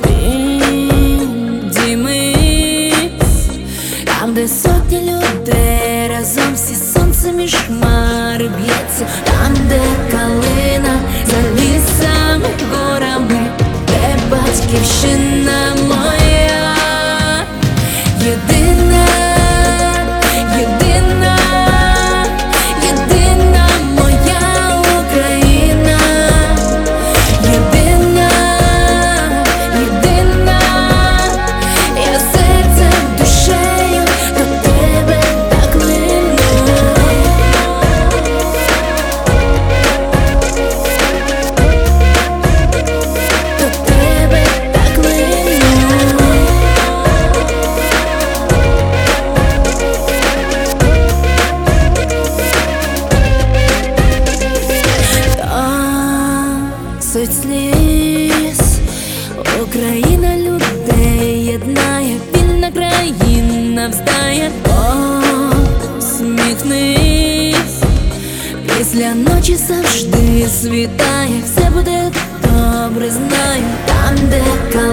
підіймись, там, де сотні людей разом всі сонцем і шмари б'ється, там, де калина за лісами, горами, де батьківщина моя, єдина, єдина, єдина моя Україна, єдина, єдина, я серцем, душею до тебе так лину. До тебе так лину. Суть сліз, Україна людей єднає, вільна країна вздає. Усміхнись, після ночі завжди світає, все буде добре, знаю, там, де